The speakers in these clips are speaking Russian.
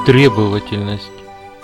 Требовательность.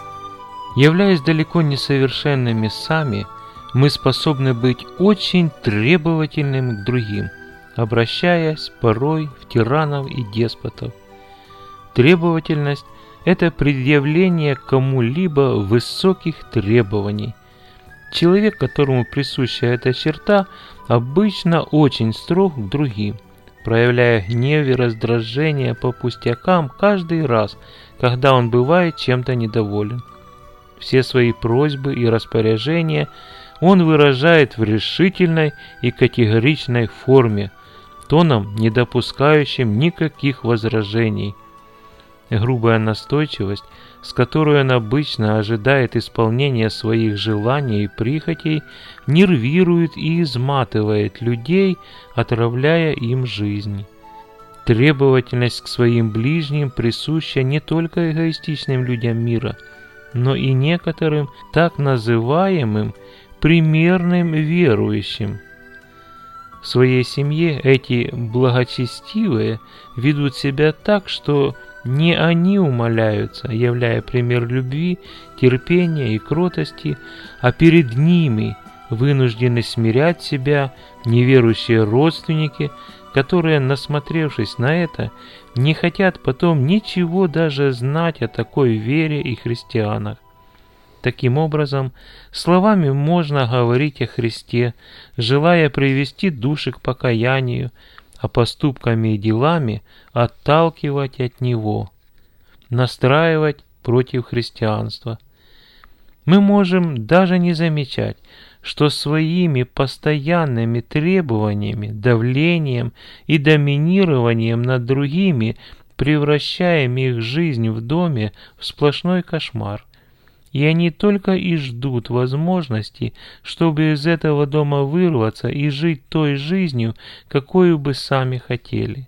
Являясь далеко не совершенными сами, мы способны быть очень требовательными к другим, обращаясь порой в тиранов и деспотов. Требовательность – это предъявление кому-либо высоких требований. Человек, которому присуща эта черта, обычно очень строг к другим, проявляя гнев и раздражение по пустякам каждый раз, когда он бывает чем-то недоволен. Все свои просьбы и распоряжения он выражает в решительной и категоричной форме, тоном, не допускающим никаких возражений. Грубая настойчивость, с которой он обычно ожидает исполнения своих желаний и прихотей, нервирует и изматывает людей, отравляя им жизнь. Требовательность к своим ближним присуща не только эгоистичным людям мира, но и некоторым так называемым примерным верующим. В своей семье эти благочестивые ведут себя так, что не они умаляются, являя пример любви, терпения и кротости, а перед ними вынуждены смирять себя неверующие родственники, которые, насмотревшись на это, не хотят потом ничего даже знать о такой вере и христианах. Таким образом, словами можно говорить о Христе, желая привести души к покаянию, а поступками и делами отталкивать от Него, настраивать против христианства. Мы можем даже не замечать, что своими постоянными требованиями, давлением и доминированием над другими превращаем их жизнь в доме в сплошной кошмар. И они только и ждут возможности, чтобы из этого дома вырваться и жить той жизнью, какую бы сами хотели.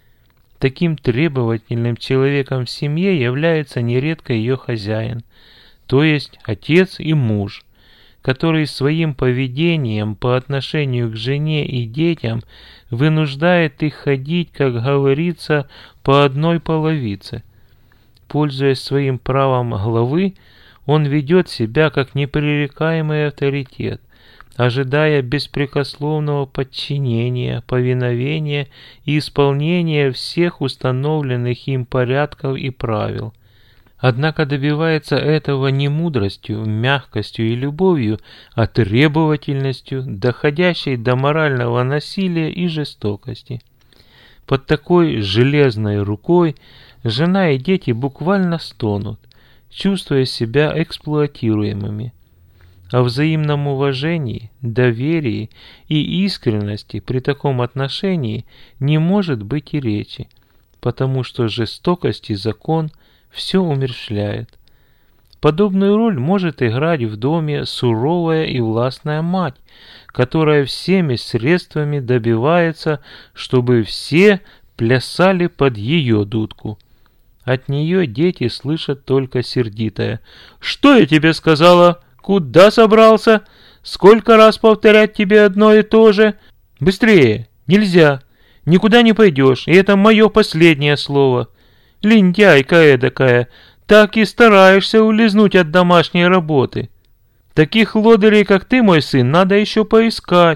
Таким требовательным человеком в семье является нередко ее хозяин, то есть отец и муж, который своим поведением по отношению к жене и детям вынуждает их ходить, как говорится, по одной половице. Пользуясь своим правом главы, он ведет себя как непререкаемый авторитет, ожидая беспрекословного подчинения, повиновения и исполнения всех установленных им порядков и правил. Однако добивается этого не мудростью, мягкостью и любовью, а требовательностью, доходящей до морального насилия и жестокости. Под такой железной рукой жена и дети буквально стонут, чувствуя себя эксплуатируемыми. О взаимном уважении, доверии и искренности при таком отношении не может быть и речи, потому что жестокость и закон все умерщвляет. Подобную роль может играть в доме суровая и властная мать, которая всеми средствами добивается, чтобы все плясали под ее дудку. От нее дети слышат только сердитое: «Что я тебе сказала? Куда собрался? Сколько раз повторять тебе одно и то же? Быстрее! Нельзя! Никуда не пойдешь, и это мое последнее слово! Лентяйка эдакая, так и стараешься улизнуть от домашней работы! Таких лодырей, как ты, мой сын, надо еще поискать!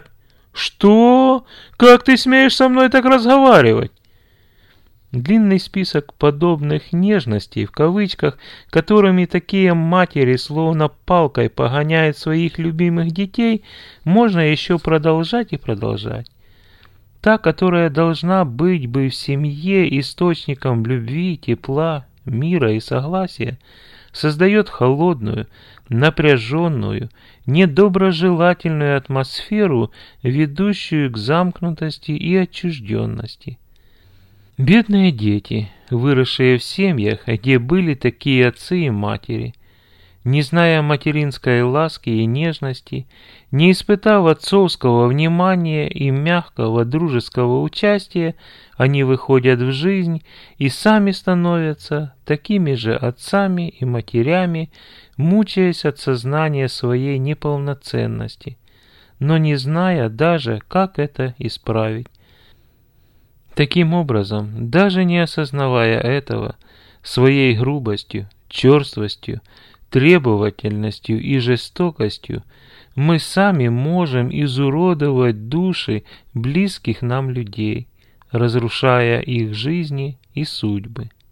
Что? Как ты смеешь со мной так разговаривать?» Длинный список подобных «нежностей», в кавычках, которыми такие матери словно палкой погоняют своих любимых детей, можно еще продолжать и продолжать. Та, которая должна быть бы в семье источником любви, тепла, мира и согласия, создает холодную, напряженную, недоброжелательную атмосферу, ведущую к замкнутости и отчужденности. Бедные дети, выросшие в семьях, где были такие отцы и матери, не зная материнской ласки и нежности, не испытав отцовского внимания и мягкого дружеского участия, они выходят в жизнь и сами становятся такими же отцами и матерями, мучаясь от сознания своей неполноценности, но не зная даже, как это исправить. Таким образом, даже не осознавая этого, Своей грубостью, черствостью, требовательностью и жестокостью мы сами можем изуродовать души близких нам людей, разрушая их жизни и судьбы.